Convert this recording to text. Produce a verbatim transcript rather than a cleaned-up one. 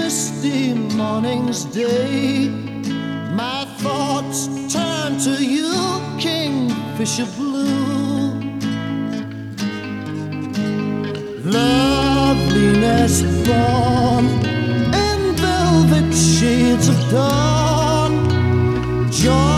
misty morning's day, my thoughts turn to you, Kingfisher Blue. Loveliness born in velvet shades of dawn, joy